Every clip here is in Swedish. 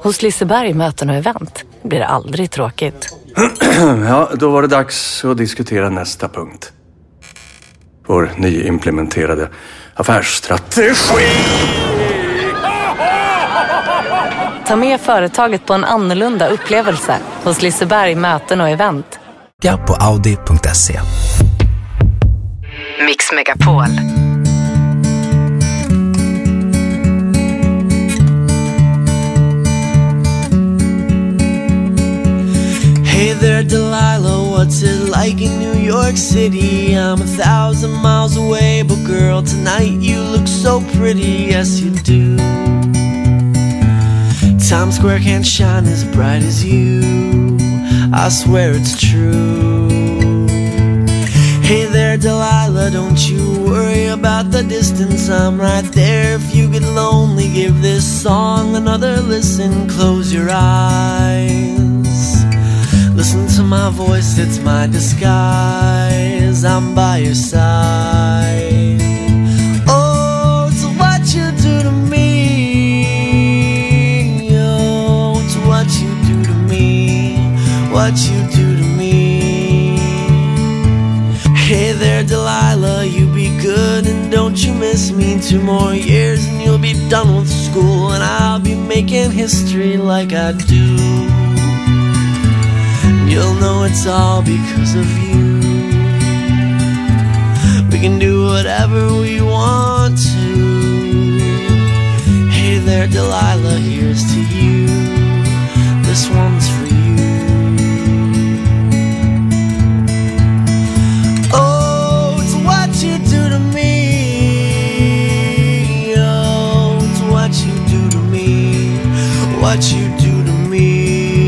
Hos Liseberg möten och event blir det aldrig tråkigt. Ja, då var det dags att diskutera nästa punkt. Vår nyimplementerade affärsstrategi. Ta med företaget på en annorlunda upplevelse hos Liseberg möten och event. Ja, på audi.se. Mix Megapol. Hey there Delilah, what's it like in New York City? I'm 1,000 miles away, but girl, tonight you look so pretty, yes you do. Times Square can't shine as bright as you, I swear it's true. Hey there Delilah, don't you worry about the distance, I'm right there. If you get lonely, give this song another listen. Close your eyes, listen to my voice, it's my disguise, I'm by your side. Oh, it's what you do to me. Oh, it's what you do to me, what you do to me. Hey there Delilah, you be good and don't you miss me. 2 more years and you'll be done with school, and I'll be making history like I do. You'll know it's all because of you. We can do whatever we want to. Hey there Delilah, here's to you. This one's for you. Oh, it's what you do to me. Oh, it's what you do to me. What you do to me.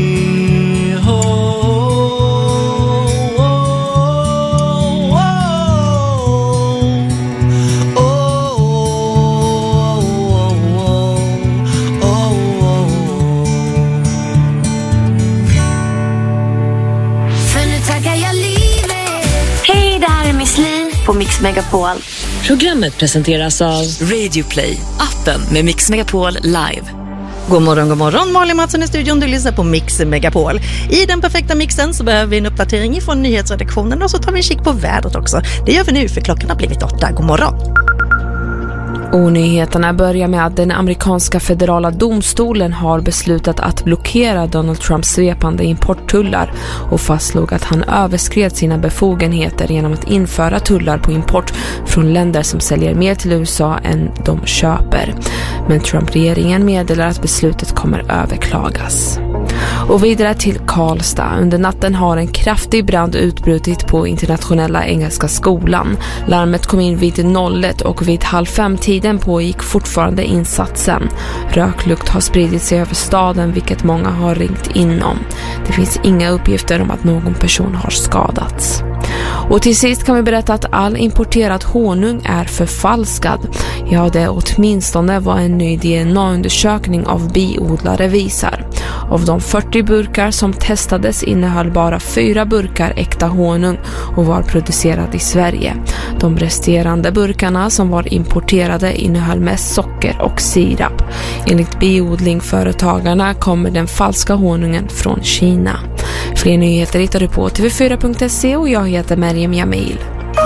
På Mix Megapol. Programmet presenteras av Radio Play, appen med Mix Megapol live. God morgon, Malin Mattsson i studion, du lyssnar på Mix Megapol. I den perfekta mixen så behöver vi en uppdatering från nyhetsredaktionen, och så tar vi en kik på vädret också. Det gör vi nu för klockan har blivit 8. God morgon. Och nyheterna börjar med att den amerikanska federala domstolen har beslutat att blockera Donald Trumps svepande importtullar och fastslog att han överskred sina befogenheter genom att införa tullar på import från länder som säljer mer till USA än de köper. Men Trump-regeringen meddelar att beslutet kommer överklagas. Och vidare till Karlstad. Under natten har en kraftig brand utbrutit på Internationella Engelska skolan. Larmet kom in vid 01 och vid 4:30 pågick fortfarande insatsen. Röklukt har spridit sig över staden, vilket många har ringt inom. Det finns inga uppgifter om att någon person har skadats. Och till sist kan vi berätta att all importerad honung är förfalskad. Ja, det åtminstone vad en ny DNA-undersökning av biodlare visar. Av de 40 burkar som testades innehöll bara 4 burkar äkta honung och var producerad i Sverige. De resterande burkarna som var importerade innehöll mest socker och sirap. Enligt biodlingföretagarna kommer den falska honungen från Kina. Fler nyheter hittar du på tv4.se och jag heter Meriem Jamil.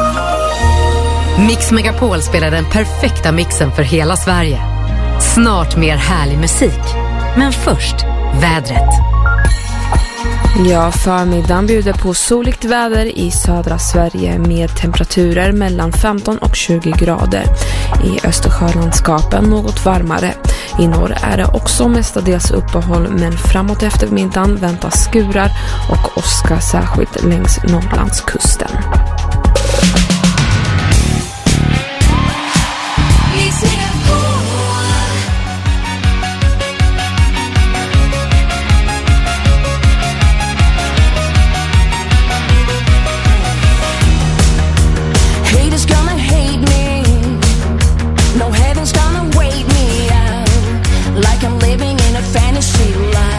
Mix Megapol spelar den perfekta mixen för hela Sverige. Snart mer härlig musik. Men först, vädret. Ja, förmiddagen bjuder på soligt väder i södra Sverige med temperaturer mellan 15 och 20 grader. I Östersjölandskapen något varmare. I norr är det också mestadels uppehåll, men framåt eftermiddagen väntas skurar och åska särskilt längs Norrlandskusten.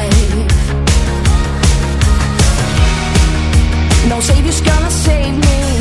No savior's gonna save me.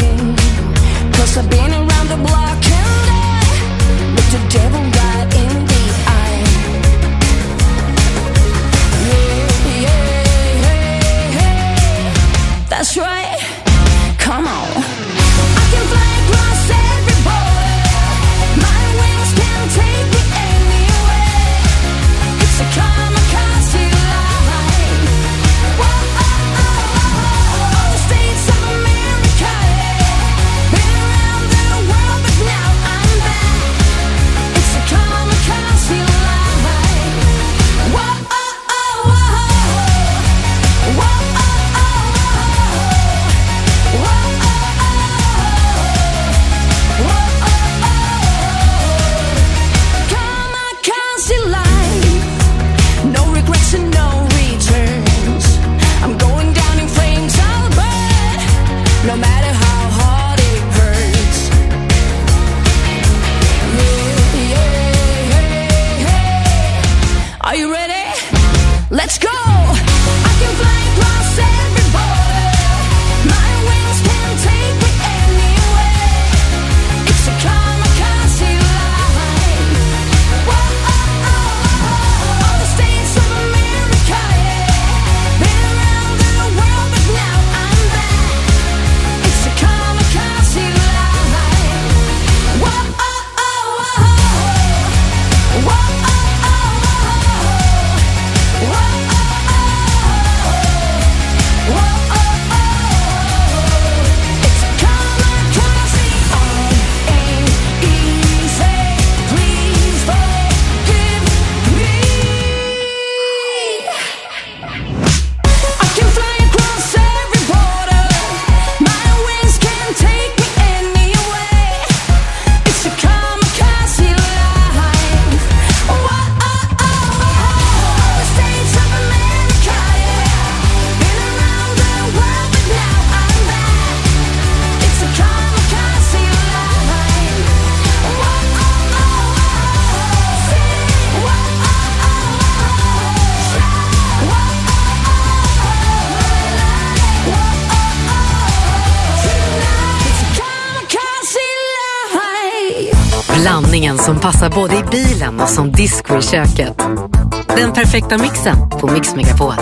Blandningen som passar både i bilen och som disco i köket. Den perfekta mixen på Mix Megapol.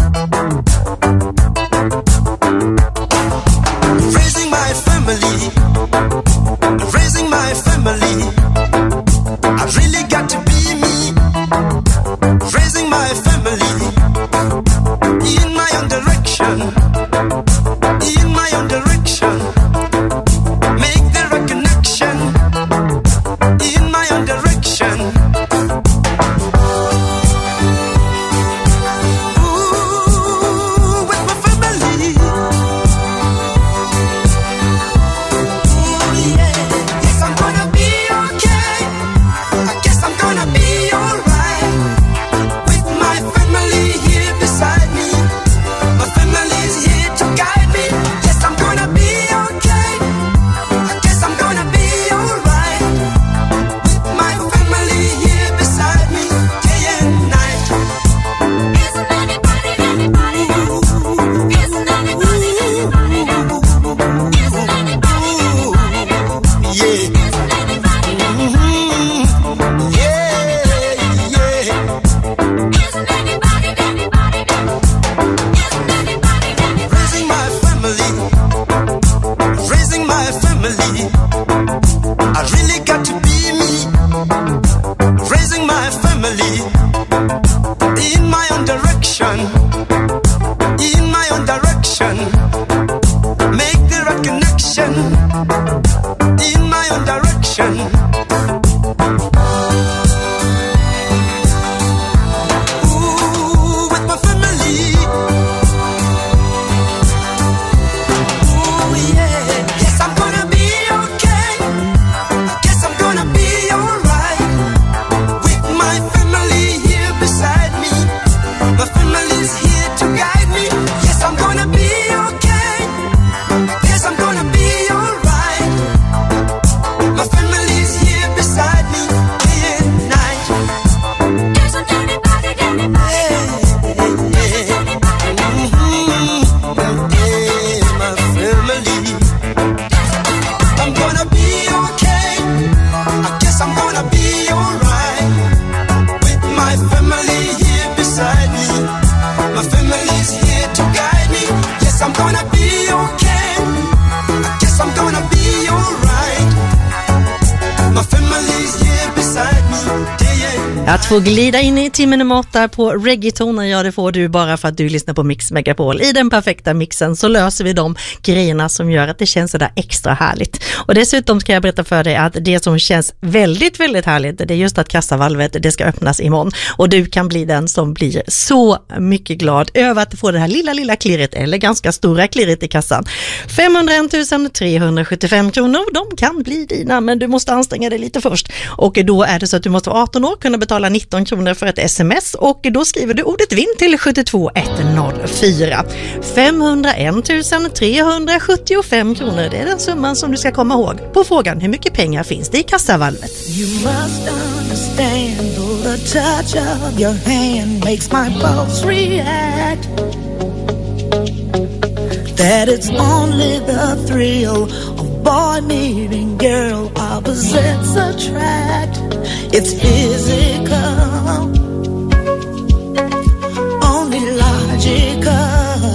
Raising my family, raising my family. I've really got to be me. Raising my family in my own direction, in my own direction. Make the right connection in my own direction. Ooh, with my family. Ooh, yeah. Yes, I'm gonna be okay. I guess I'm gonna be alright. With my family here beside me. My family's here to guide me. Yes, I'm gonna be okay. I guess I'm gonna be alright. With my family here beside me, day and night. Isn't anybody, anybody? Isn't anybody, anybody? Isn't anybody, anybody? Yeah. Isn't anybody, anybody? Yeah, yeah. Isn't anybody, anybody? Isn't anybody, anybody? Raising my family, raising my family. I really got to be me. Raising my family in my own direction, in my own direction. Make the right connection in my own direction. Ooh, with my family. Ooh, yeah. Yes, I'm gonna be okay. I guess I'm gonna be alright. With my family here beside me. My family's here to guide me. Yes, I'm gonna be okay. Yes, I'm gonna be alright. My family's here beside me, day and night. Isn't anybody, anybody? Yeah, my family. I'm gonna be okay. I guess I'm gonna be alright. With my family here beside me. My family's here to guide me. Yes, I'm gonna be okay. I guess I'm gonna be alright. My family's here beside me, day and Att få glida in i timmen nummer 8 på reggaetoner, ja det får du bara för att du lyssnar på Mix Megapol. I den perfekta mixen så löser vi de grejerna som gör att det känns så där extra härligt. Och dessutom ska jag berätta för dig att det som känns väldigt, väldigt härligt, det är just att kassavalvet, det ska öppnas imorgon. Och du kan bli den som blir så mycket glad över att få det här lilla klirret, eller ganska stora klirret i kassan. 501 375 kronor, de kan bli dina, men du måste anstränga dig lite först. Och då är det så att du måste vara 18 år, kunna betala 19 kronor för ett sms, och då skriver du ordet vinn till 72104. 501 375 kronor, det är den summan som du ska komma ihåg på frågan hur mycket pengar finns det i kassavalvet. You must understand, though the touch of your hand makes my pulse react, that it's only the thrill of boy meeting girl, opposites attract. It's physical, only logical.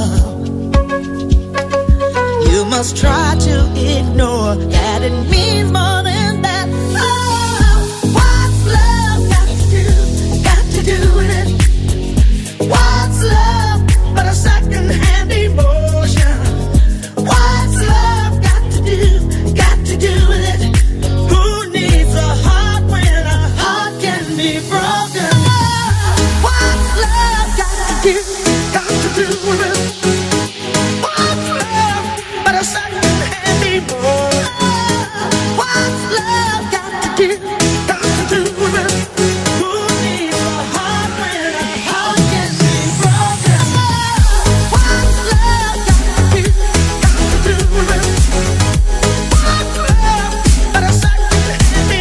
You must try to ignore that it means more than that. Oh, what's love got to do with it? What's love but a second-hand emotion? What's love got to do with it? Who needs a heart when a heart can be broken? What's love got to do with it? What's love but a second-hand emotion? What's love got to do with it? Who needs a heart when a heart can be broken? What's love got to do with it? What's love but a second-hand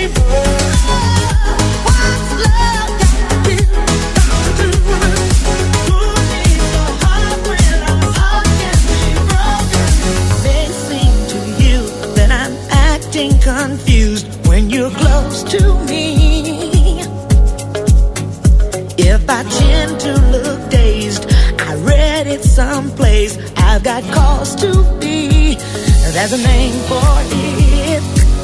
emotion? What's love got to do with it? Who needs There's a name for it.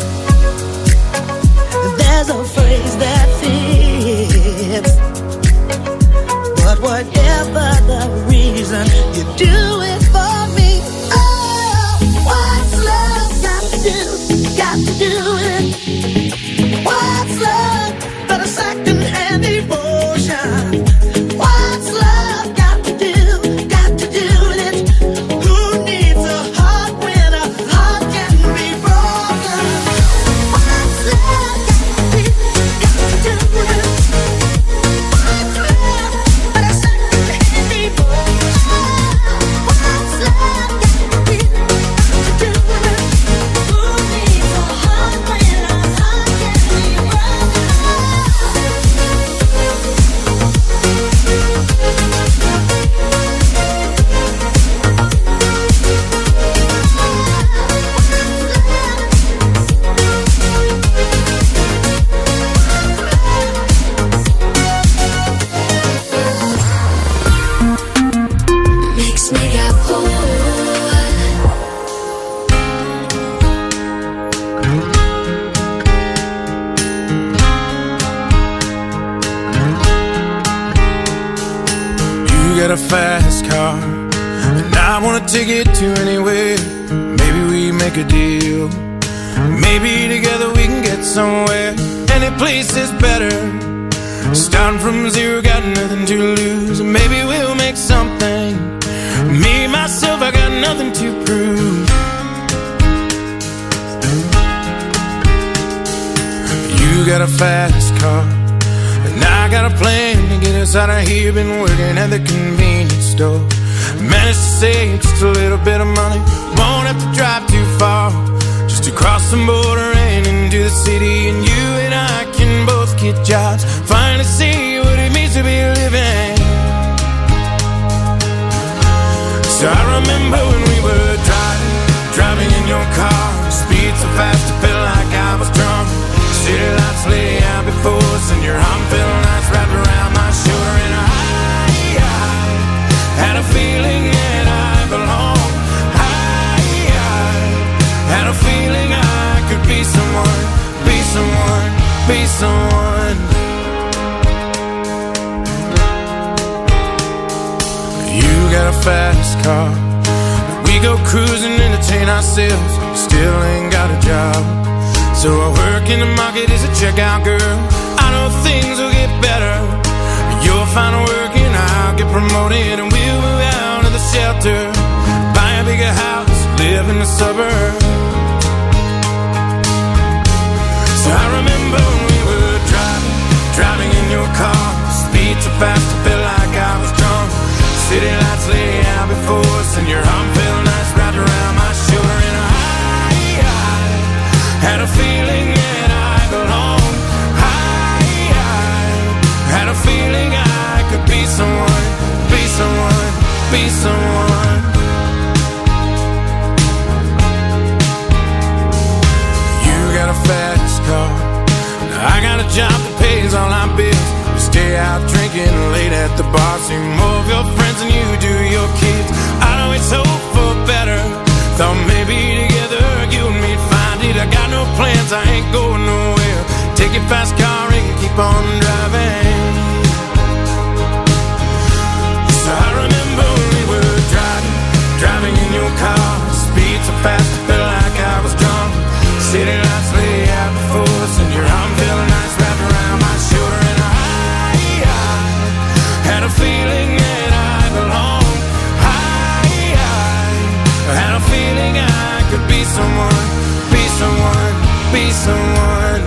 There's a phrase that fits. But whatever the reason, you do it for me. Oh, what's love got to do? Got to do it. What's love but a second-hand emotion? What's love got to do? Got to do it. Who needs a heart when a heart can be broken? What's love got to do? Got to do it. What's love but a second-hand emotion? What's love got to do? Got to do it. Who needs a heart when a heart can be broken? Mix Megapol. You got a fast car, and I wanna take it to anywhere. Maybe we make a deal. Maybe together we can get somewhere. Any place is better. Starting from zero, got nothing to lose. Maybe we'll make something. Me, myself, I got nothing to prove. You got a fast car, and I got a plan to get us out of here. Been working at the convenience store. Managed to save just a little bit of money. Won't have to drive too far, just to cross the border and into the city. And you and I can both get jobs, finally see what it means to be living. So I remember when we were driving in your car. Speed so fast it felt like I was drunk. City lights lay out before us, and your arm felt nice wrapped around my shoulder. And I had a feeling that I belonged. I had a feeling I could be someone, be someone, be someone. You got a fast car, we go cruising, entertain ourselves. Still ain't got a job, so I work in the market as a checkout girl. I know things will get better. You'll find work and I'll get promoted, and we'll move out of the shelter, buy a bigger house, live in the suburbs. So I remember when we were driving in your car. Speed so fast it felt like I was drunk. City lights lay out before us, and your arm felt nice wrapped around my shoulder. And I had a feeling that I belonged. I had a feeling I could be someone, be someone, be someone. You got a fast car, I got a job that pays all our bills. We stay out drinking late at the bar, see more of your friends than you do your kids. I know it's hope for better. Thought maybe together you and me'd find it. I got no plans, I ain't going nowhere. Take your fast car and keep on driving. So I remember when we were driving in your car. Speed so fast it felt like I was drunk. City lights lay out before us, and your arm felt nice wrapped around my shoulder. And I had a feeling that I belonged. I had a feeling I could be someone, be someone, be someone.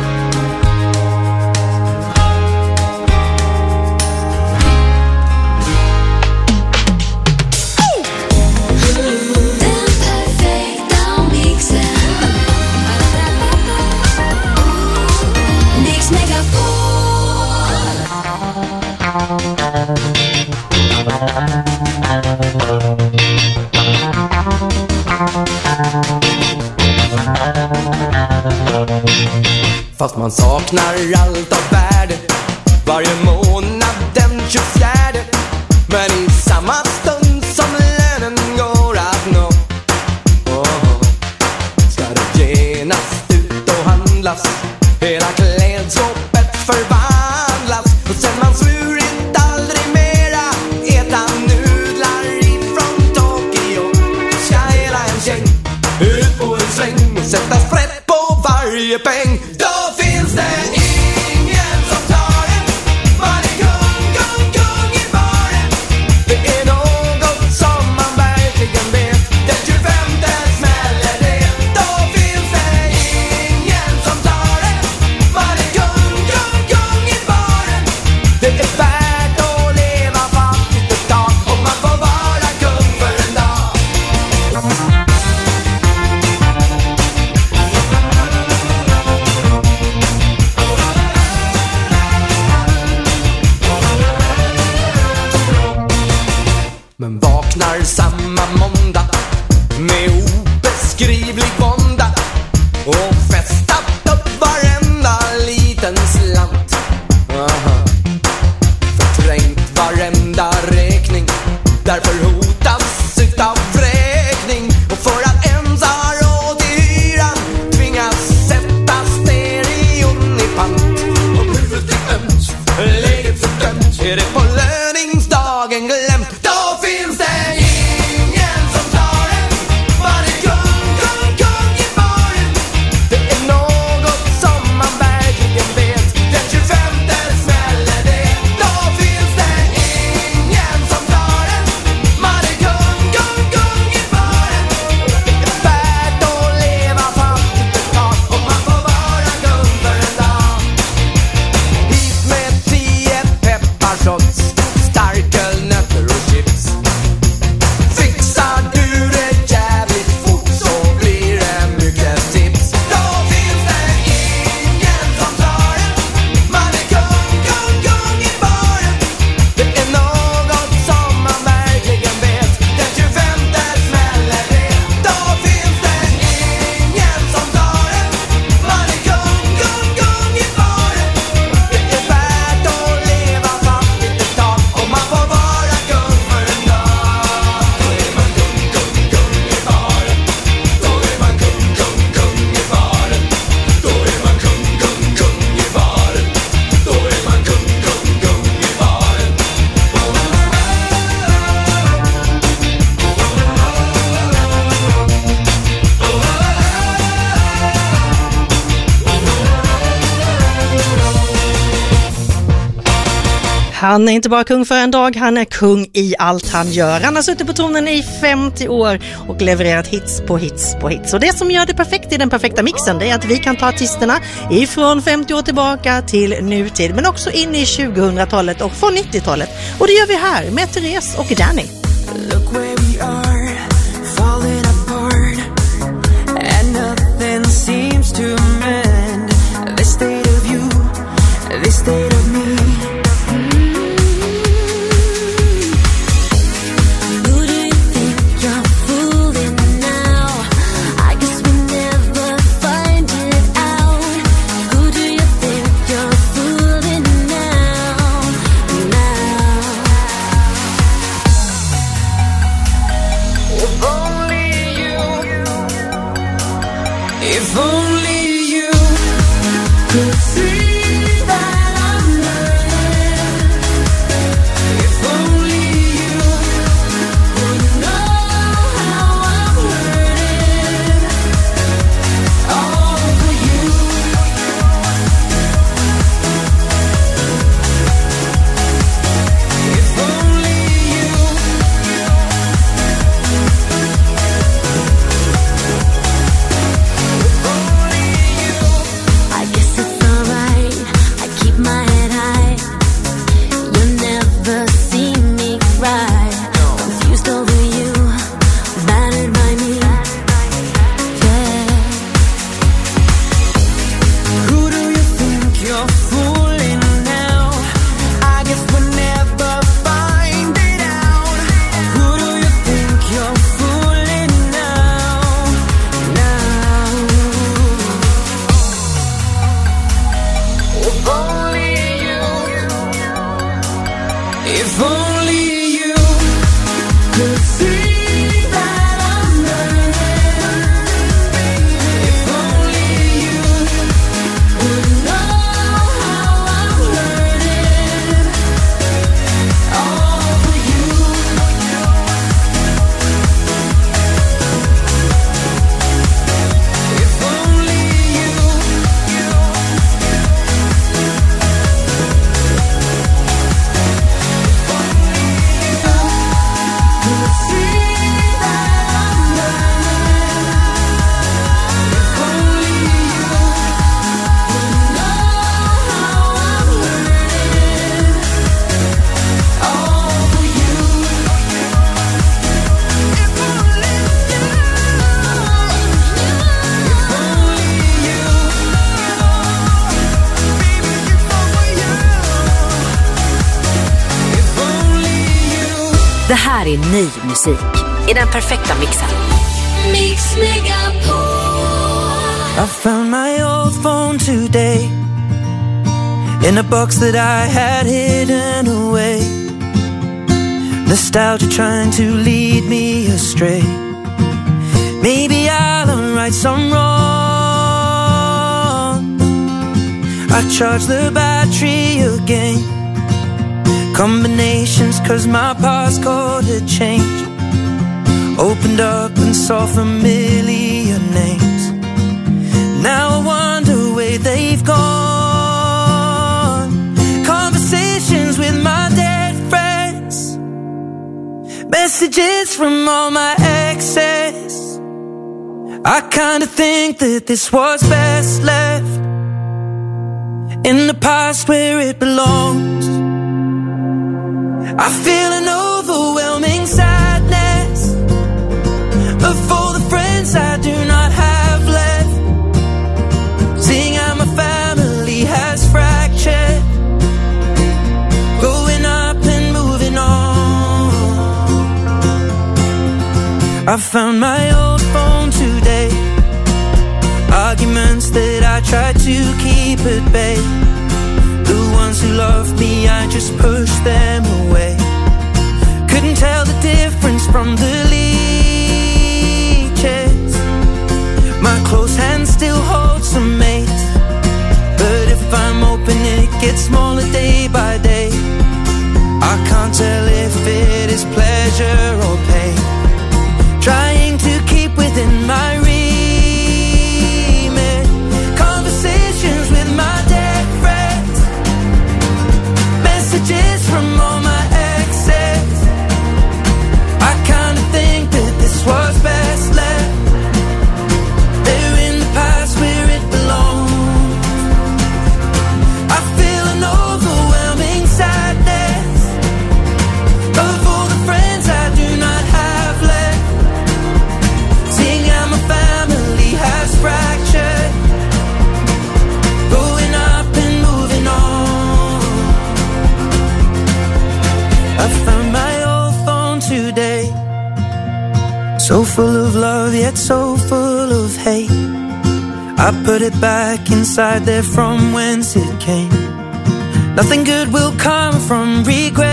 Fast man saknar allt av värde varje månad den 24. Men i samma stund som lönen går att nå, vaknar samma måndag med obeskrivlig vånda och festat upp varenda liten slant. Förträngt varenda räkning, därför hotas utav vräkning. Och för att ens ha råd till hyran tvingas sätta stereon i pant. Och huvudet är ömt, läget fördömt, är det på löningsdagen glömt. Då finns det ingen som tar en. Man är kung, kung, kung i baren. Det är något som man verkligen vet. Den 25:e smäller det. Då finns det ingen som tar en. Man är kung, kung, kung i baren. Det är värt att leva fattigt ett tag och man får vara kung för en dag. Hit med 10 pepparshots, starkölnötter och chips. Fixar du det jävligt fort så blir det mycket tips. Då finns det ingen som tar en. Man är kung, kung, kung i baren. Det är något som man verkligen vet. Den 25:e smäller det. Då finns det ingen som tar en. Man är kung, kung, kung i baren. Det är värt att leva fattigt ett tag och man får vara kung för en dag. Då är man kung, kung, kung i baren. Då är man kung, kung, kung i baren. Då är man kung, kung, kung i baren. Då är man kung, kung, kung i baren. Han är inte bara kung för en dag, han är kung i allt han gör. Han har suttit på tronen i 50 år och levererat hits på hits på hits. Och det som gör det perfekt i den perfekta mixen, det är att vi kan ta artisterna ifrån 50 år tillbaka till nutid, men också in i 2000-talet och från 90-talet. Och det gör vi här med Therese och Danny. Look where we are, falling apart, and nothing seems to mend. This state of you, this state of me. Who do you think you're fooling now? I guess we never find it out. Who do you think you're fooling now? Det här är ny musik i den perfekta mixen. Mix Megapol. I found my old phone today in a box that I had hidden away. Nostalgia trying to lead me astray. Maybe I'll right some wrong. I charge the battery again. Combinations cause my passcode had changed. Opened up and saw familiar names. Now I wonder where they've gone. Conversations with my dead friends. Messages from all my exes. I kinda think that this was best left in the past where it belongs. I feel an overwhelming sadness of all the friends I do not have left. Seeing how my family has fractured, growing up and moving on. I found my old phone today. Arguments that I tried to keep at bay. The ones who loved me, I just pushed them away. Couldn't tell the difference from the leeches. My close hand still holds some mates, but if I'm open it gets smaller day by day. I can't tell if it is pleasure or pain. Trying to keep within my remit. Conversations with my dead friends. Messages from all my exes. I kinda think that this was best left there in the past where it belongs. I feel an overwhelming sadness of all the friends I do not have left. Seeing how my family has fractured, growing up and moving on. I found my old phone today, so full of love yet so full of hate. I put it back inside there from whence it came. Nothing good will come from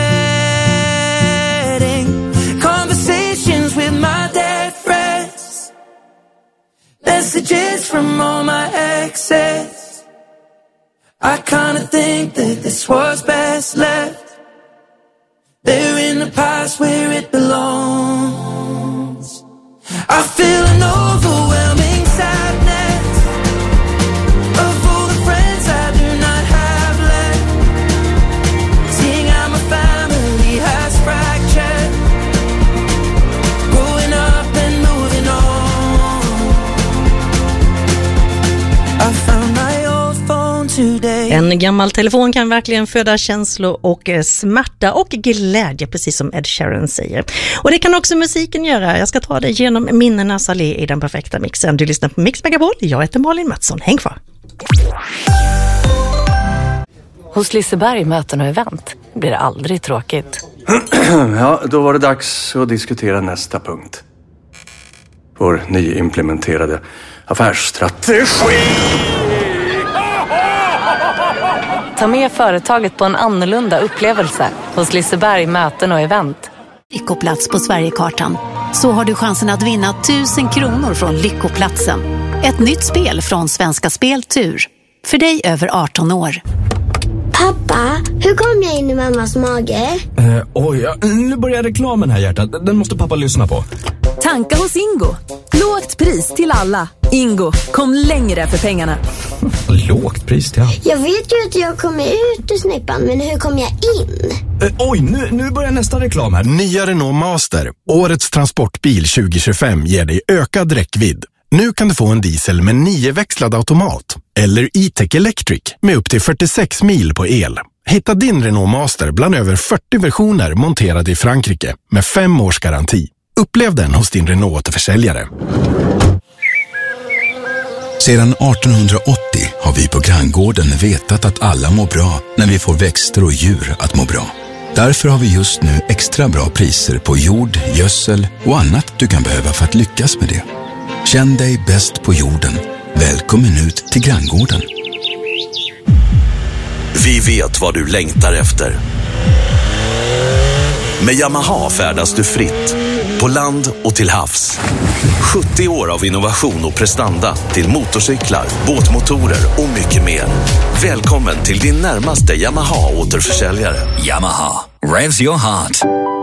regretting conversations with my dead friends. Messages from all my exes. I kinda think that this was best left there in the past where it belongs. I feel an overwhelming sadness of all the friends I do not have left. Seeing how my family has fractured, growing up and moving on. I found my old phone today. En gammal telefon kan verkligen föda känslor och smärta och glädje, precis som Ed Sheeran säger. Och det kan också musiken göra. Jag ska ta det genom minnenas allé i den perfekta mixen. Du lyssnar på Mix Megapol. Jag heter Malin Mattsson. Häng kvar. Hos Liseberg möten och event blir det aldrig tråkigt. Ja, då var det dags att diskutera nästa punkt. Vår nyimplementerade affärsstrategi. Ta med företaget på en annorlunda upplevelse hos Liseberg möten och event. Lyckoplats på Sverigekartan. Så har du chansen att vinna 1000 kronor från Lyckoplatsen. Ett nytt spel från Svenska Speltur. För dig över 18 år. Pappa, hur kom jag in i mammas mage? Nu börjar reklamen här, hjärtat. Den måste pappa lyssna på. Tanka hos Ingo. Lågt pris till alla. Ingo, kom längre för pengarna. Lågt pris till alla? Jag vet ju att jag kommer ut ur snippan, men hur kommer jag in? Nu börjar nästa reklam här. Nya Renault Master, årets transportbil 2025, ger dig ökad räckvidd. Nu kan du få en diesel med 9-växlad automat. Eller E-Tech Electric med upp till 46 mil på el. Hitta din Renault Master bland över 40 versioner monterade i Frankrike med 5 års garanti. Upplev den hos din Renault-återförsäljare. Sedan 1880 har vi på Granngården vetat att alla mår bra när vi får växter och djur att må bra. Därför har vi just nu extra bra priser på jord, gödsel och annat du kan behöva för att lyckas med det. Känn dig bäst på jorden. Välkommen ut till granngården. Vi vet vad du längtar efter. Med Yamaha färdas du fritt, på land och till havs. 70 år av innovation och prestanda till motorcyklar, båtmotorer och mycket mer. Välkommen till din närmaste Yamaha-återförsäljare. Yamaha, revs your heart.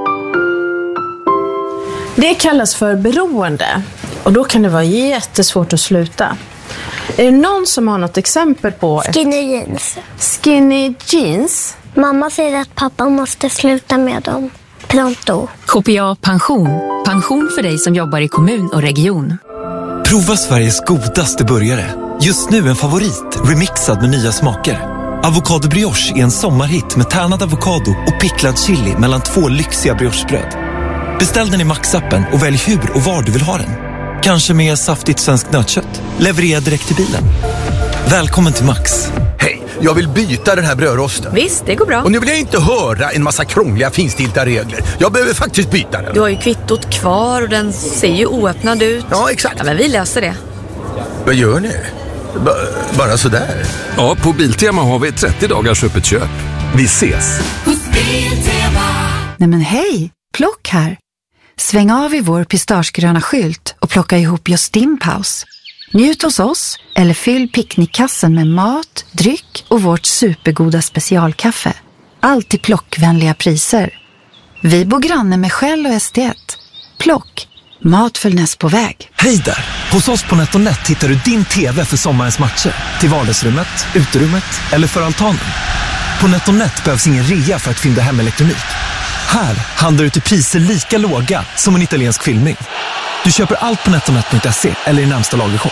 Det kallas för beroende och då kan det vara jättesvårt att sluta. Är det någon som har något exempel på... Skinny jeans. Skinny jeans? Mamma säger att pappa måste sluta med dem. Pronto. KPA Pension. Pension för dig som jobbar i kommun och region. Prova Sveriges godaste burgare. Just nu en favorit, remixad med nya smaker. Avocado brioche är en sommarhit med tärnad avokado och picklad chili mellan 2 lyxiga briochebröd. Beställ den i Max-appen och välj hur och var du vill ha den. Kanske med saftigt svenskt nötkött. Leverera direkt till bilen. Välkommen till Max. Hej, jag vill byta den här brödrosten. Visst, det går bra. Och nu vill jag inte höra en massa krångliga finstilta regler. Jag behöver faktiskt byta den. Du har ju kvittot kvar och den ser ju oöppnad ut. Ja, exakt. Ja, men vi löser det. Vad gör ni? Bara sådär? Ja, på Biltema har vi 30 dagars öppet köp. Vi ses. Nej men hej, Plock här. Sväng av i vår pistagegröna skylt och plocka ihop just din paus. Njut hos oss eller fyll picknickkassen med mat, dryck och vårt supergoda specialkaffe. Allt till plockvänliga priser. Vi bor granne med Shell och ST1. Plock, mat följs på väg. Hej där! Hos oss på NetOnNet hittar du din TV för sommarens matcher. Till vardagsrummet, uterummet eller för altanen. På NetOnNet behövs ingen rea för att fynda hem elektronik. Här handlar du till priser lika låga som en italiensk filmning. Du köper allt på netonet.se eller i närmsta lagershop.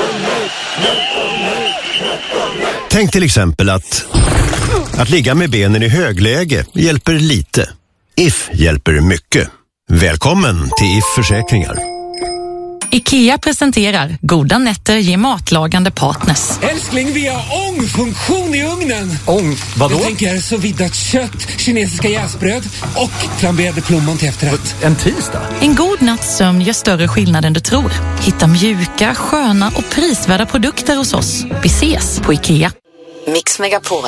Tänk till exempel att ligga med benen i högläge hjälper lite. If hjälper mycket. Välkommen till If Försäkringar. IKEA presenterar Goda nätter ger matlagande partners. Älskling, vi har ångfunktion i ugnen. Ång? Vadå? Jag tänker så viddat kött, kinesiska jäsbröd och flamberade plommon till efterrätt. En tisdag? En god natts sömn gör större skillnad än du tror. Hitta mjuka, sköna och prisvärda produkter hos oss. Vi ses på IKEA. Mix Megapol.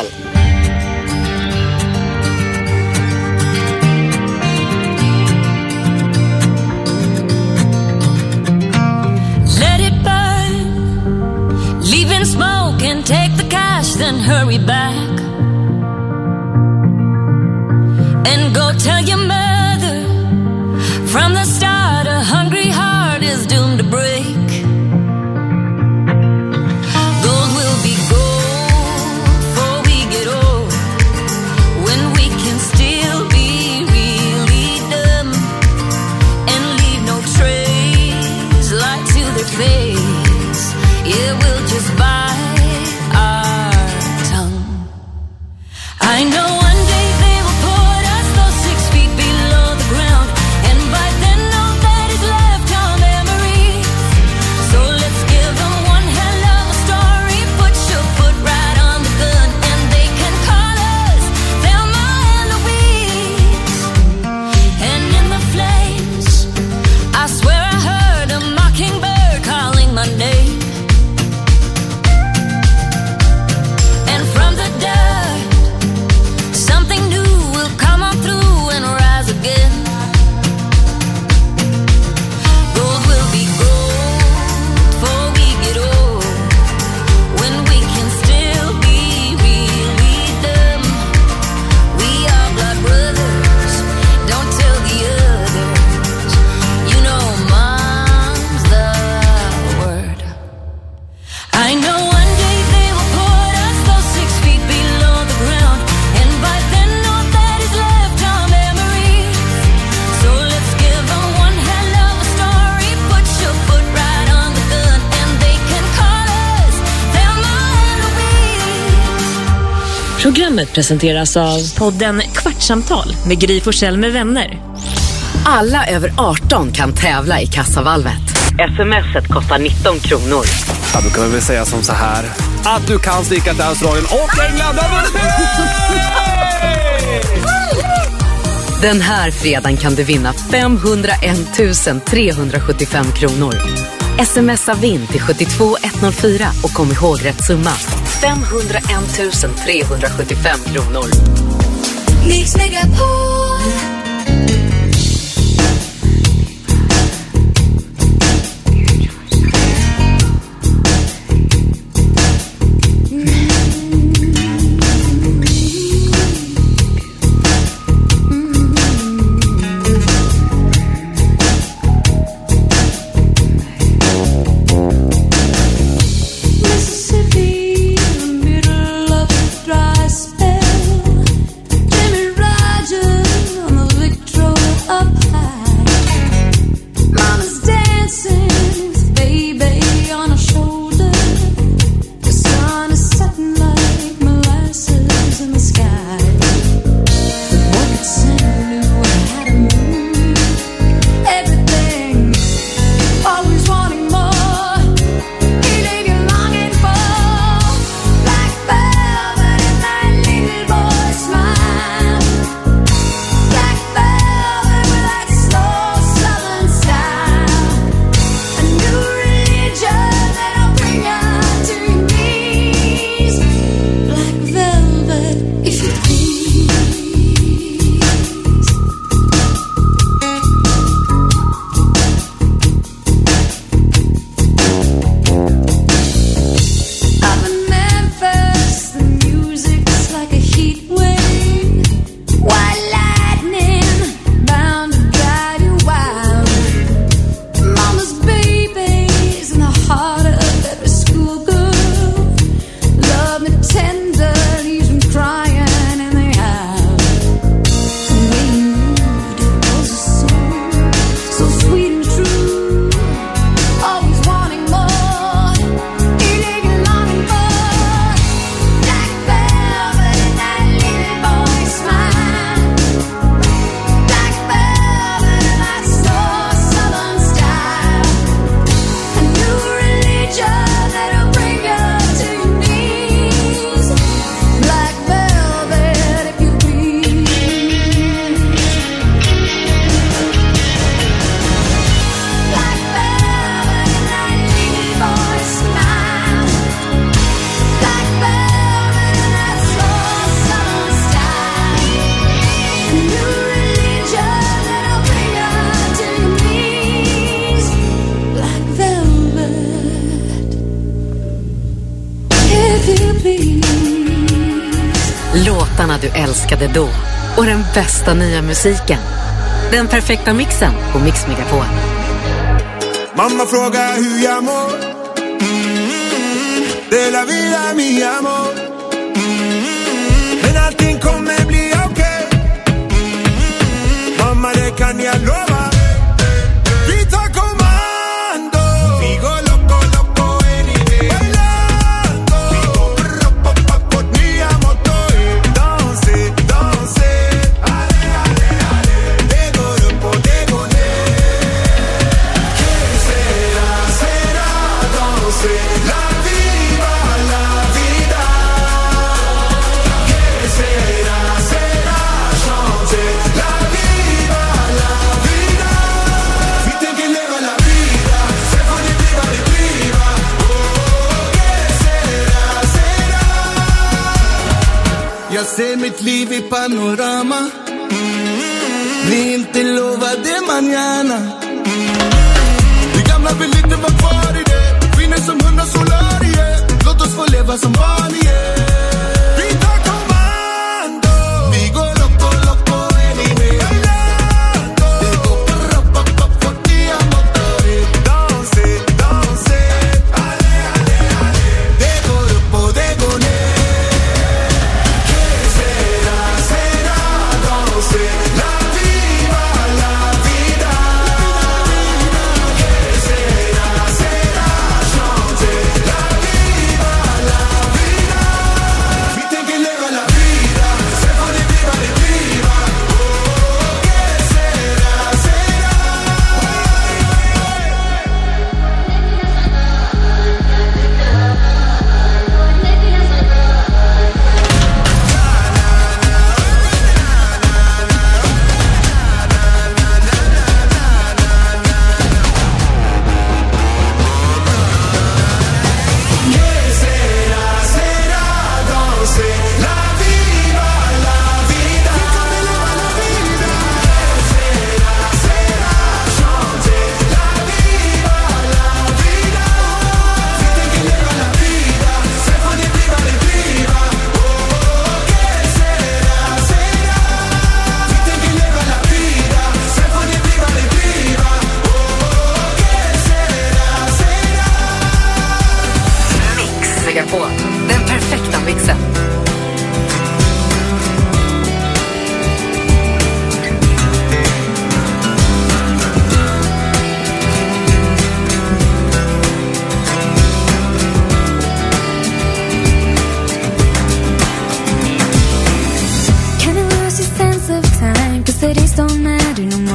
Let it burn. Leave in smoke and take the cash, then hurry back. And go tell your mother from the start a hungry heart is doomed to break. Gold will be gold before we get old, when we can still be really dumb and leave no trace light to their face. Yeah, we'll just bite our tongue. I know one day they will put us those 6 feet below the ground, and by then all that is left are memories. So let's give them one hell of a story. Put your foot right on the gun and they can call us Thelma and Louise. And in the flames I swear I heard a mockingbird calling my name. And from the dirt something new will come on through and rise again. Gold will be gold before we get old, when we can still be really dumb. We are blood brothers, don't tell the others. You know mom's the word. I know one day they will put us those 6 feet below the ground, and by then all that is left are memories. So let's give them one hell of a story. Put your foot right on the gun and they can call us Thelma and Louise. Programmet presenteras av podden Kvartsamtal med Gry Forssell med vänner. Alla över 18 kan tävla i kassavalvet. SMS-et kostar 19 kronor. Ja, då kan vi väl säga som så här. Att du kan sticka till Australien och England. Den här fredagen kan du vinna 501 375 kronor. Smsa vinn till 72104 och kom ihåg rätt summa. 501 375 kronor. Mix Megapol. Låtarna du älskade då och den bästa nya musiken. Den perfekta mixen på Mix Megapol. Mamma frågar hur jag mår. De la vida mi amor. Men allting kommer bli okej. Mamma, det kan jag lova. Vi tar kommando. Vi går loco, loco any day. Bailando. Vi går upp, vårt nya motto är danse, danse. Ale, ale, ale. Det går upp och det går ner. Que será, será, danse. La viva, la vida. Que será, será, chante. La viva, la vida. Vi tänker leva la vida. Sen får det bli vad det blir, va? Que será, será. Jag ser mitt liv i panorama. Vi inte lovade mañana. Vi gamla vill inte vara kvar i det. Skiner som 100 solarier. Låt oss få leva som barn igen. Vi tar kommando. Vi går loco, loco anyway. Bailando. Det går upp, vårt nya motto är danse, danse. Ale, ale, ale. Det går upp och det går ner. Que será, será, danse. La viva, la vida. Que será, será, chante. La viva, la vida.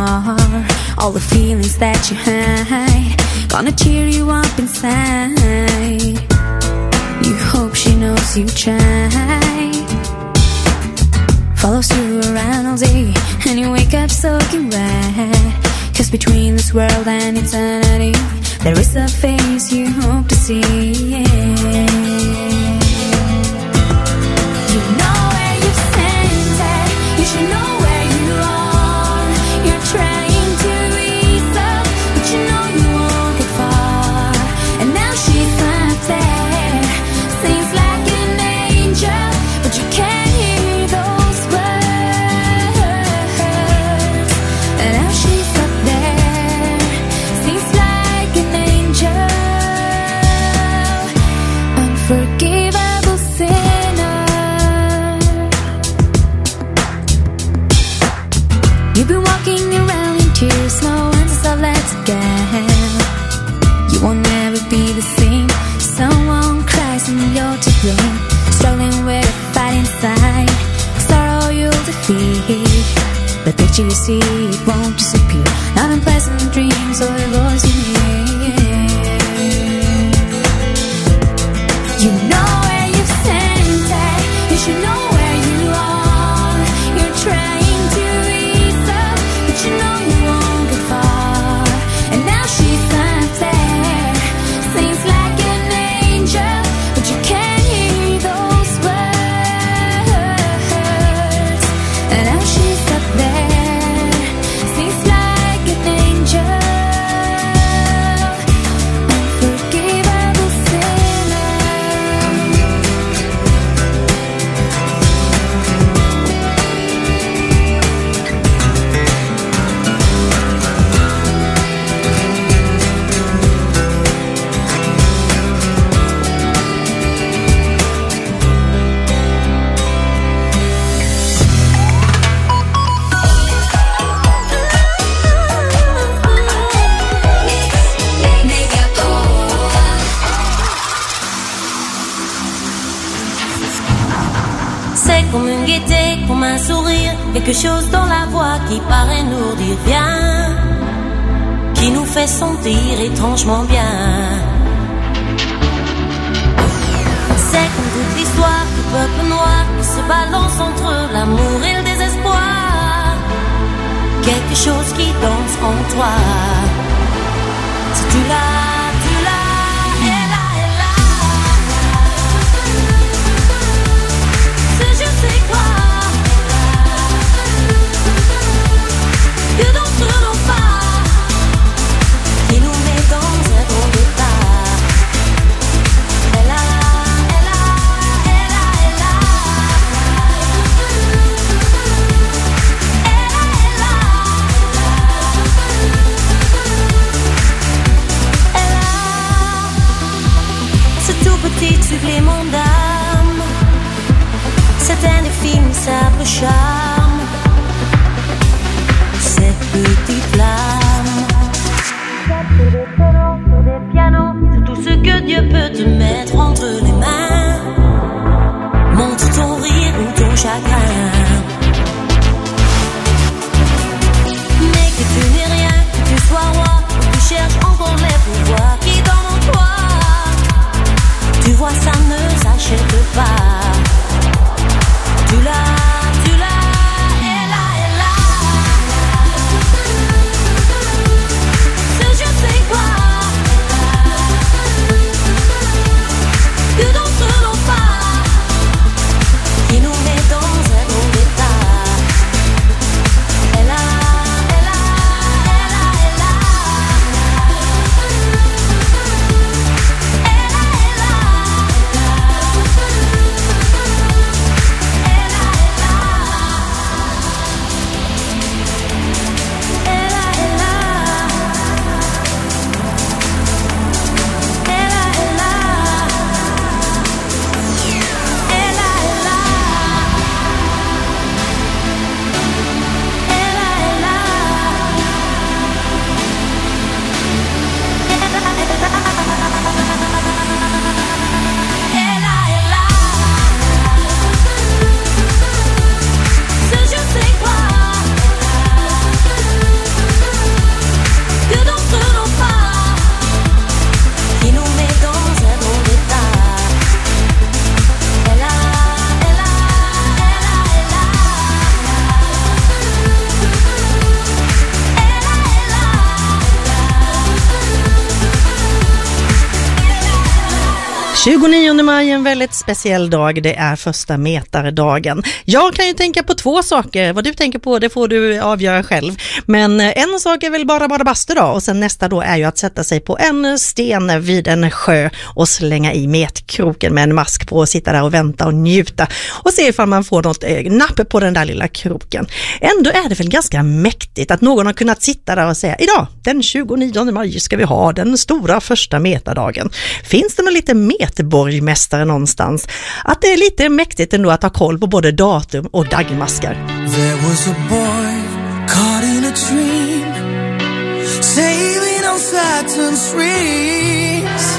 are. All the feelings that you hide, gonna cheer you up inside. You hope she knows you tried. Follows you around all day, and you wake up soaking wet. 'Cause between this world and eternity, there is a face you hope to see. You know where you've sent it, you should know where you are. You're trying to reach up, but you know you won't get far. And now she's not there, seems like an angel, but you can't hear those words. And now she's up there, seems like an angel, unforgivable sinner. You've been walking around in tears, no answers are left again. You won't never be the same. Someone cries and you're to blame. Struggling with a fight inside. Sorrow you'll defeat. The picture you see, it won't disappear. Not unpleasant dreams or the voice you hear. You know where you've sent it, you should know where you are. You're trying to reach up, but you know you won't get far. And now she's not there, seems like an angel, but you can't hear those words. And now she's up there, seems like an angel, unforgivable sinner. C'est comme une gaieté, comme un sourire, quelque chose dans la voix qui paraît nous dire bien, qui nous fait sentir étrangement bien. C'est comme toute l'histoire du peuple noir qui se balance entre l'amour et le désespoir. Quelque chose qui danse en toi. Si tu l'as, tu l'as, elle a, elle a. C'est je sais quoi que d'entre nos pas qui nous met dans un bon départ. Elle a, elle a, elle a, elle a. Elle a, elle a. Elle a ce tout petit supplément d'âme, cet indéfinissable charme, cette petite flamme. Sur des violons, sur des pianos, c'est tout ce que Dieu peut te mettre entre les mains. Montre ton rire ou ton chagrin. Mais que tu n'es rien, que tu sois roi, que tu cherches encore les pouvoirs qui dorment en toi. Tu vois, ça ne s'achète pas. Tu l'as, tu l'as, elle a, elle a. C'est je sais quoi 29 maj, en väldigt speciell dag. Det är första metardagen. Jag kan ju tänka på två saker. Vad du tänker på, det får du avgöra själv. Men en sak är väl bara bastu då. Och sen nästa då är ju att sätta sig på en sten vid en sjö och slänga i metkroken med en mask på och sitta där och vänta och njuta. Och se ifall man får något napp på den där lilla kroken. Ändå är det väl ganska mäktigt att någon har kunnat sitta där och säga idag, den 29 maj ska vi ha den stora första metardagen. Finns det någon lite borgmästare någonstans att det är lite mäktigt ändå att ha koll på både datum och dagmaskar. There was a boy caught in a dream, sailing on Saturn's rings.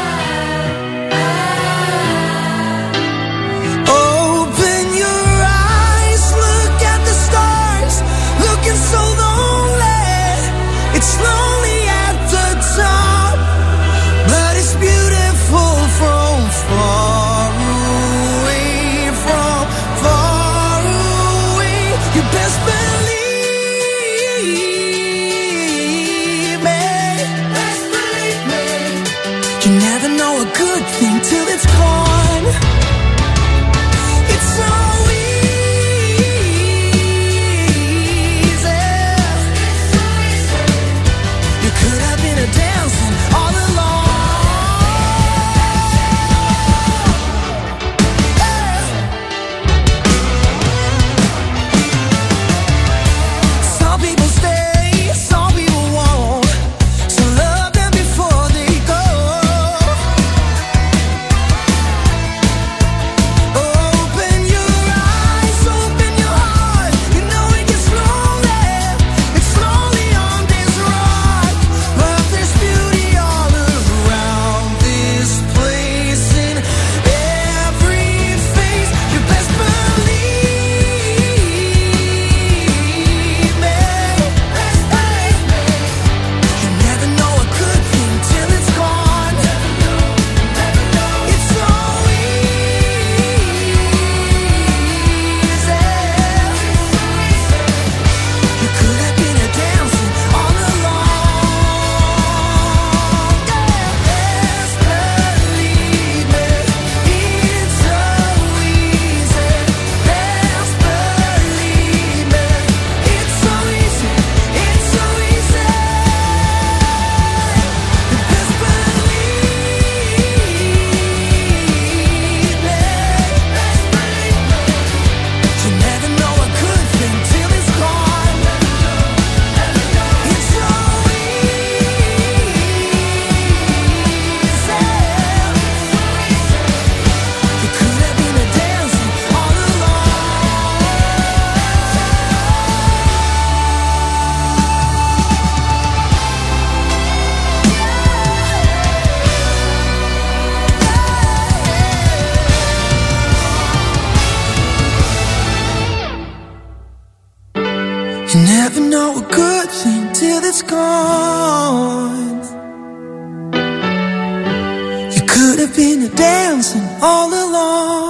Open your eyes, look at the stars, looking so lonely. It's lonely at the top, but it's beautiful from far away, from far away. You best believe me. You never know a good thing till it's gone. It's so easy. You could have been a dancing all along. Some people stay, some people won't. So love them before they go. Open your eyes, open your heart. You know it gets lonely. It's lonely on this rock, but there's beauty all around this place in every face. You best believe me. You never know a good thing till it's gone. It's so easy. You could have been a dancing all along. Yes, believe me. It's so easy. Yes, believe me. It's so easy. It's so easy. You best believe me. You never know a good thing till it's gone. It's so easy. You could have been a dancing all You never know a good thing till it's gone. You could have been a dancing all along.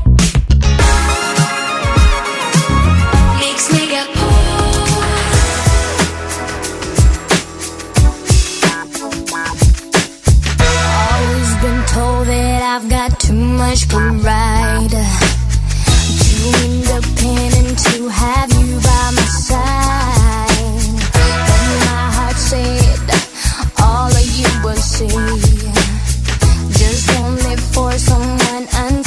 Makes me get always been told that I've got too much pride, too independent to have you by my side. But my heart said all of you will see. Just want it for someone until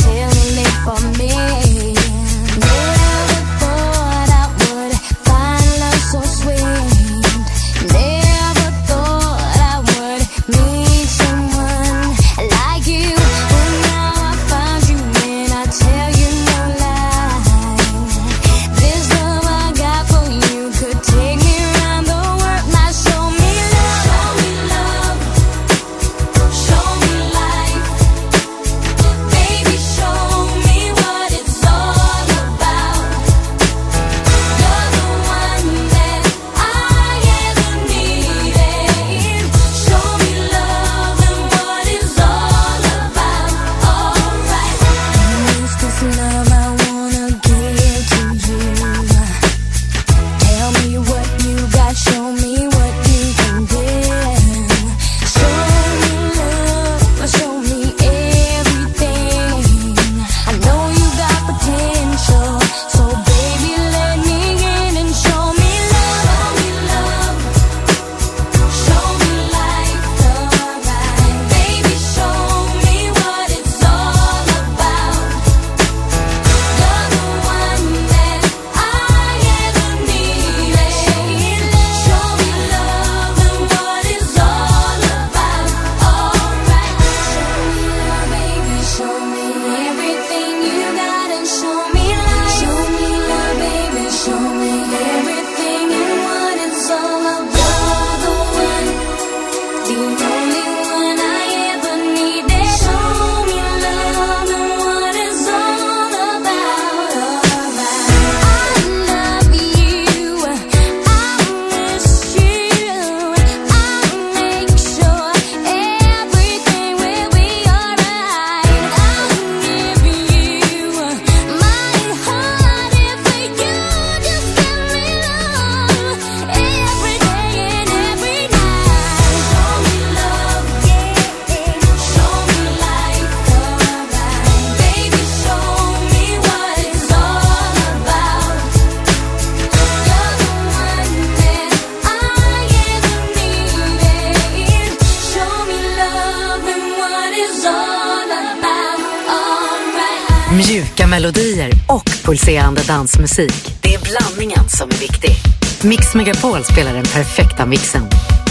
Starka melodier och pulserande dansmusik. Det är blandningen som är viktig. Mix Megapol spelar den perfekta mixen.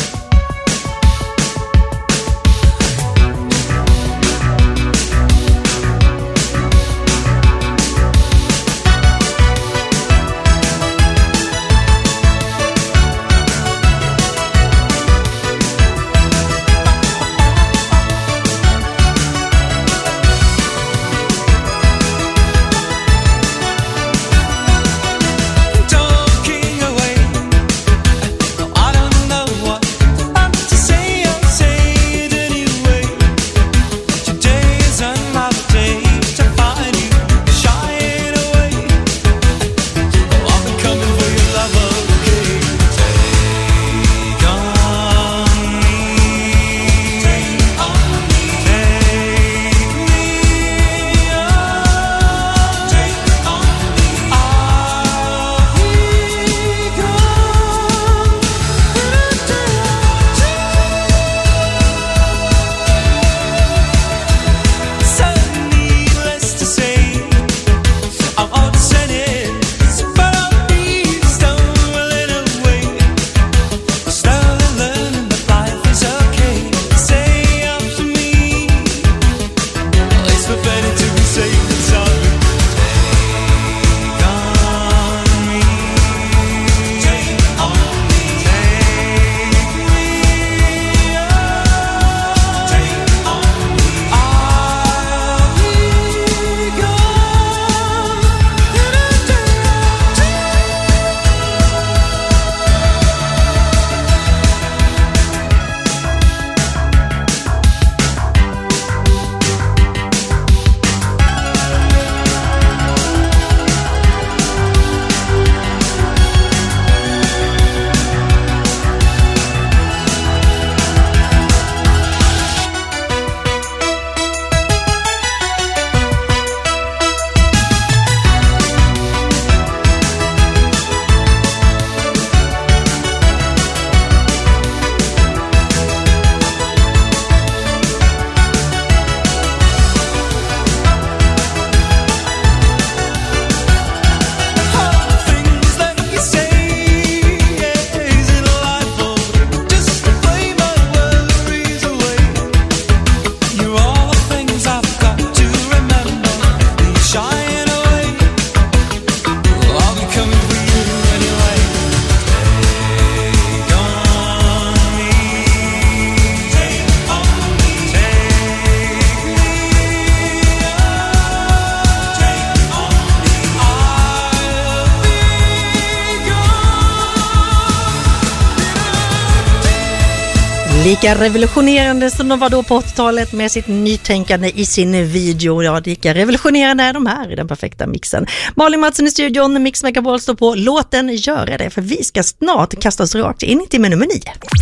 Lika revolutionerande som de var då på 80-talet med sitt nytänkande i sin video. Ja, lika revolutionerande är de här i den perfekta mixen. Malin Mattsson i studion, Mix Megapol står på. Låt den göra det, för vi ska snart kasta oss rakt in till nummer 9.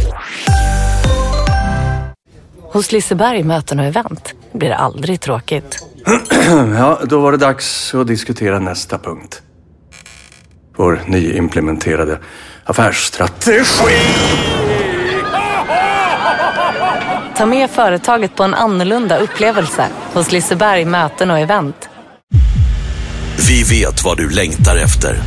Hos Liseberg möten och event blir det aldrig tråkigt. Ja, då var det dags att diskutera nästa punkt. Vår nyimplementerade affärsstrategi. Ta med företaget på en annorlunda upplevelse hos Liseberg möten och event. Vi vet vad du längtar efter.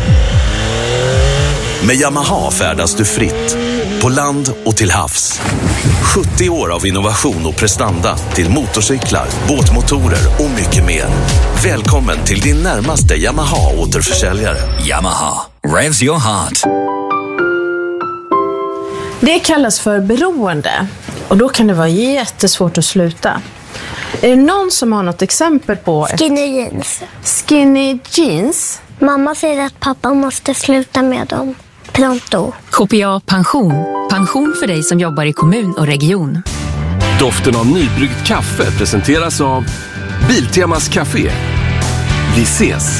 Med Yamaha färdas du fritt, på land och till havs. 70 år av innovation och prestanda till motorcyklar, båtmotorer och mycket mer. Välkommen till din närmaste Yamaha-återförsäljare. Yamaha, revs your heart. Det kallas för beroende, och då kan det vara jättesvårt att sluta. Är det någon som har något exempel på skinny jeans? Skinny jeans? Mamma säger att pappa måste sluta med dem. Pronto. KPA Pension. Pension för dig som jobbar i kommun och region. Doften av nybryggt kaffe presenteras av Biltemas Café. Vi ses!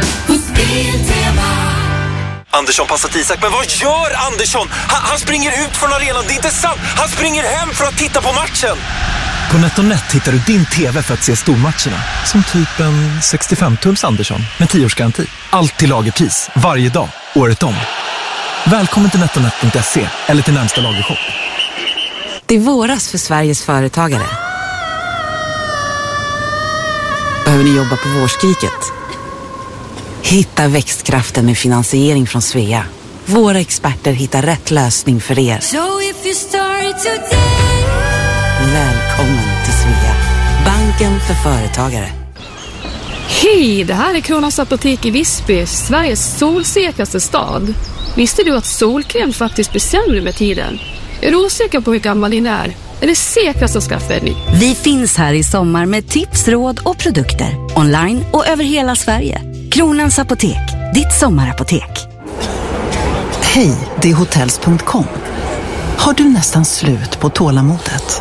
Andersson passar till Isak, men vad gör Andersson? Han springer ut från arenan, det är inte sant. Han springer hem för att titta på matchen. På NetOnNet hittar du din TV för att se stormatcherna. Som typ en 65-tums Andersson med 10-årsgaranti. Allt till lagerpris, varje dag, året om. Välkommen till NetOnNet.se eller till närmsta lagershop. Det är våras för Sveriges företagare. Behöver ni jobba på vårskriket? Hitta växtkraften med finansiering från Svea. Våra experter hittar rätt lösning för er. So if you start today. Välkommen till Svea. Banken för företagare. Hej, det här är Kronans apotek i Visby, Sveriges solsäkraste stad. Visste du att solkräm faktiskt blir sämre med tiden? Är du osäker på hur gammal din är det säkraste att skaffa en ny? Vi finns här i sommar med tips, råd och produkter. Online och över hela Sverige. Kronans apotek, ditt sommarapotek. Hej, det är hotels.com. Har du nästan slut på tålamodet?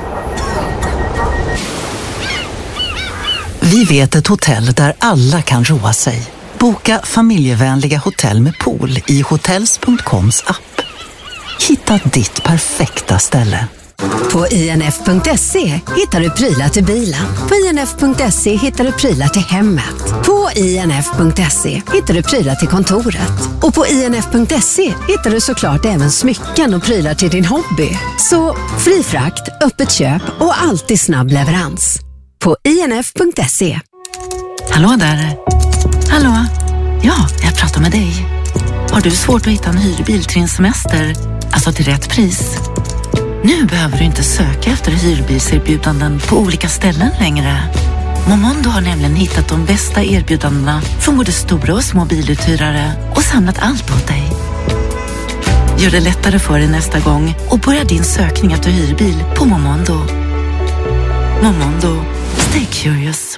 Vi vet ett hotell där alla kan roa sig. Boka familjevänliga hotell med pool i hotels.coms app. Hitta ditt perfekta ställe. På inf.se hittar du prylar till bilen. På inf.se hittar du prylar till hemmet. På inf.se hittar du prylar till kontoret. Och på inf.se hittar du såklart även smycken och prylar till din hobby. Så fri frakt, öppet köp och alltid snabb leverans. På inf.se. Hallå där. Hallå? Ja, jag pratar med dig. Har du svårt att hitta en hyrbil till din semester? Alltså till rätt pris? Nu behöver du inte söka efter hyrbilserbjudanden på olika ställen längre. Momondo har nämligen hittat de bästa erbjudandena från både stora och små biluthyrare och samlat allt åt dig. Gör det lättare för dig nästa gång och börja din sökning efter hyrbil på Momondo. Momondo. Stay curious.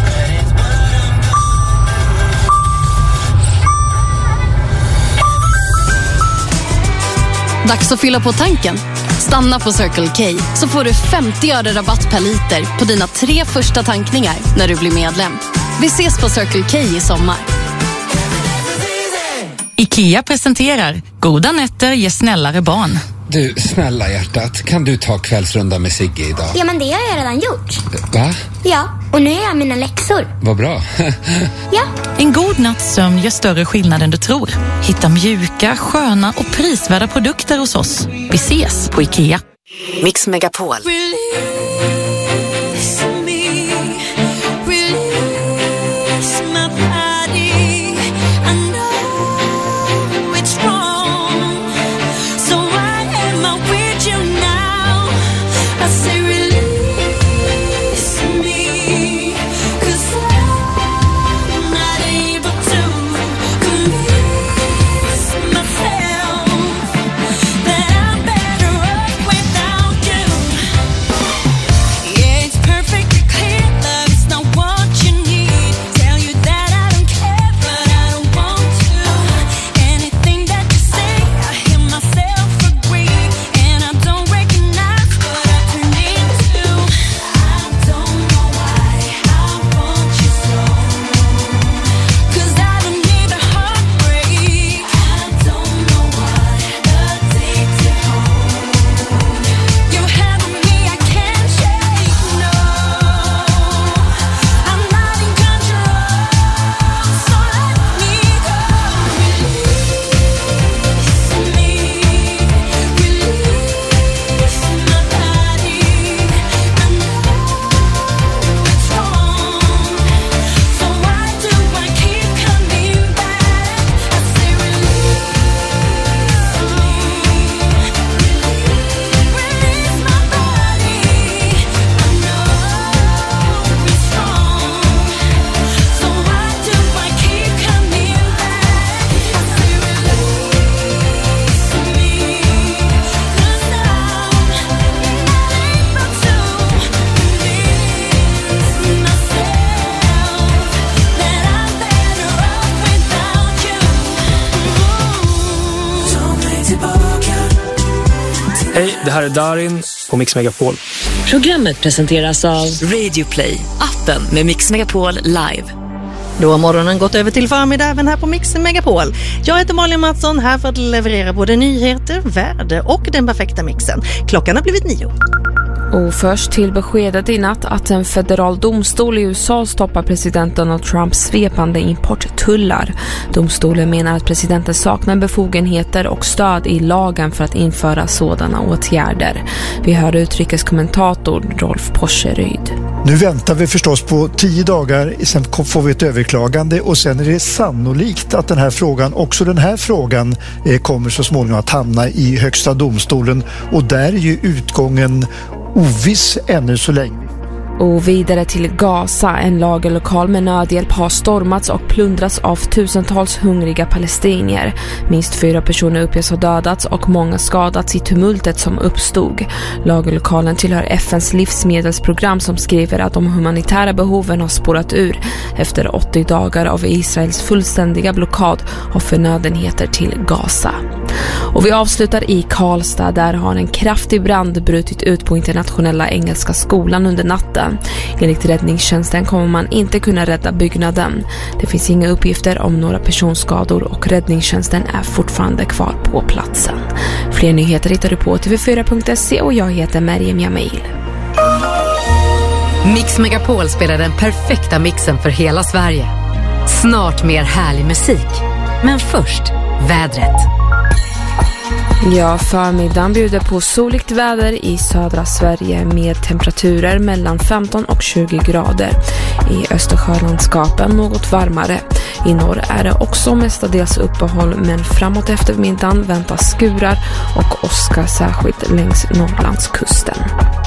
Dags att fylla på tanken. Stanna på Circle K så får du 50 öre rabatt per liter på dina 3 första tankningar när du blir medlem. Vi ses på Circle K i sommar. IKEA presenterar Goda nätter ger snällare barn. Du, snälla hjärtat, kan du ta kvällsrunda med Sigge idag? Ja, men det har jag redan gjort. Va? Ja, och nu är jag mina läxor. Vad bra. Ja. En god natts sömn gör större skillnad än du tror. Hitta mjuka, sköna och prisvärda produkter hos oss. Vi ses på IKEA. Mix Megapol. Hej, det här är Darin på Mix Megapol. Programmet presenteras av Radio Play, appen med Mix Megapol live. Då har morgonen gått över till förmiddag även här på Mix Megapol. Jag heter Malin Mattsson, här för att leverera både nyheter, värde och den perfekta mixen. Klockan har blivit 9. Och först till beskedet i natt att en federal domstol i USA stoppar president Donald Trumps svepande importtullar. Domstolen menar att presidenten saknar befogenheter och stöd i lagen för att införa sådana åtgärder. Vi hörde utrikeskommentator Rolf Porseryd. Nu väntar vi förstås på 10 dagar, sen får vi ett överklagande och sen är det sannolikt att den här frågan kommer så småningom att hamna i högsta domstolen, och där är ju utgången oviss ännu så länge. Och vidare till Gaza. En lagerlokal med nödhjälp har stormats och plundrats av tusentals hungriga palestinier. Minst 4 personer uppges ha dödats och många skadats i tumultet som uppstod. Lagerlokalen tillhör FNs livsmedelsprogram som skriver att de humanitära behoven har spårat ur efter 80 dagar av Israels fullständiga blockad av förnödenheter till Gaza. Och vi avslutar i Karlstad. Där har en kraftig brand brutit ut på Internationella Engelska skolan under natten. Enligt räddningstjänsten kommer man inte kunna rädda byggnaden. Det finns inga uppgifter om några personskador och räddningstjänsten är fortfarande kvar på platsen. Fler nyheter hittar du på tv4.se och jag heter Meriem Jamil. Mix Megapol spelar den perfekta mixen för hela Sverige. Snart mer härlig musik. Men först, vädret. Ja, förmiddagen bjuder på soligt väder i södra Sverige med temperaturer mellan 15 och 20 grader. I Östersjölandskapen något varmare. I norr är det också mestadels uppehåll, men framåt eftermiddagen väntas skurar och åska särskilt längs Norrlandskusten.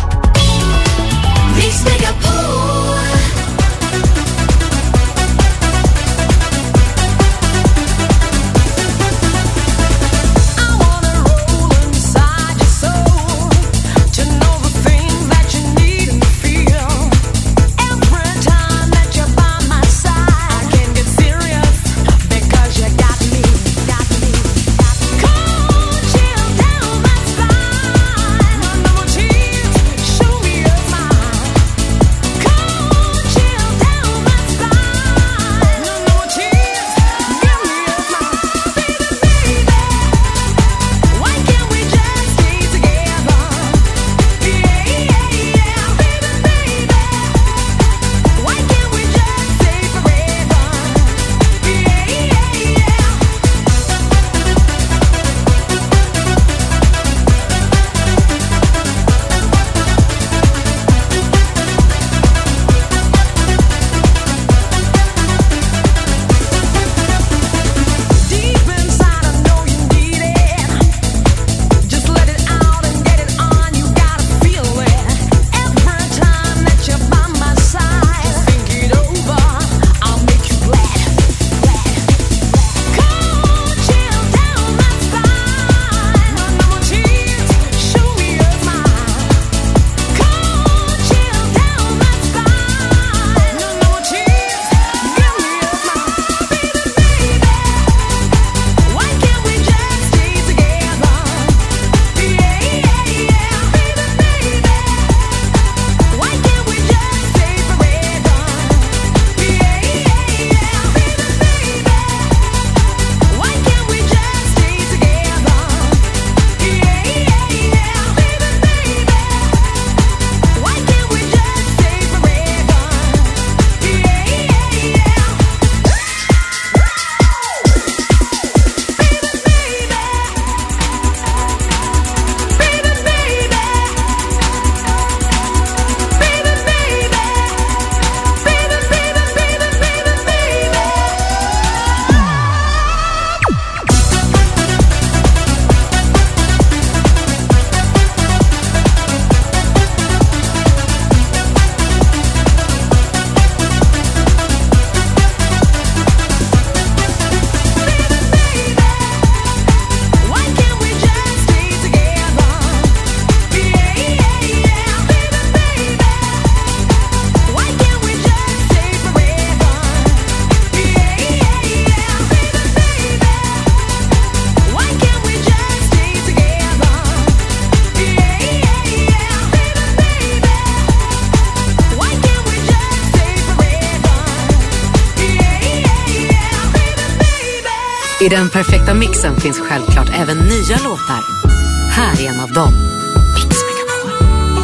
I den perfekta mixen finns självklart även nya låtar. Här är en av dem. Mix Megapol.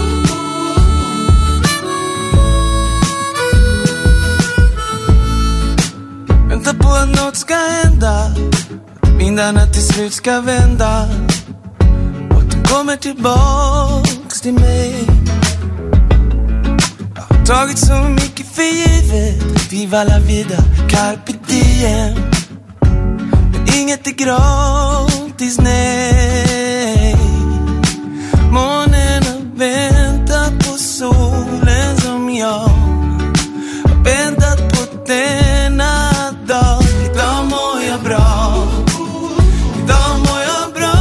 Vänta på att något ska hända. Vindarna till slut ska vända. Och den kommer tillbaks till mig. Tagit så mycket för givet. Viva la vida, carpe diem. Men inget är gratis, nej. Månen har väntat på solen som jag har väntat på denna dag. Idag mår jag bra. Idag mår jag bra.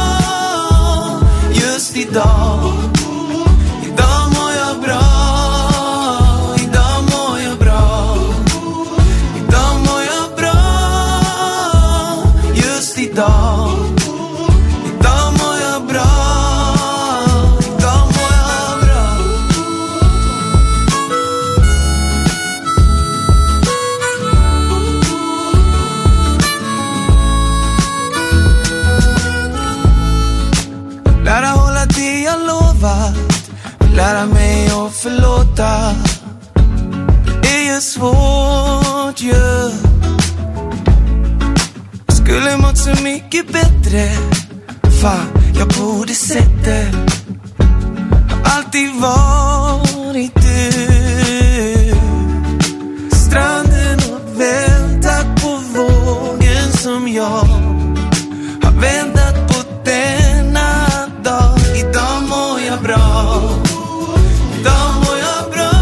Just idag. Idag mår jag bra. Idag mår jag bra. Idag mår jag bra. Just idag. Idag mår jag bra. Idag mår jag bra. Lära hålla det jag lovat. Lära mig att förlåta. Det är ju svårt ju. Skulle mått så mycket bättre. Fan, jag borde sett det. Har alltid varit du. Stranden och väntat på vågen som jag har väntat på denna dag. Idag mår jag bra. Idag mår jag bra.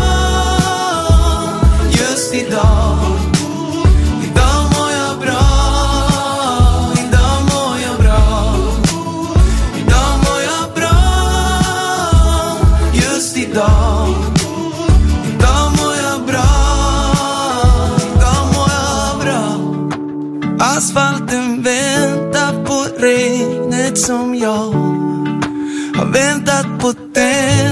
Just idag. Idag mår jag bra. Idag mår jag bra. Idag mår jag bra. Just idag. Idag mår jag bra. Idag mår jag bra. Asfalten väntar på regnet som jag har väntat på den.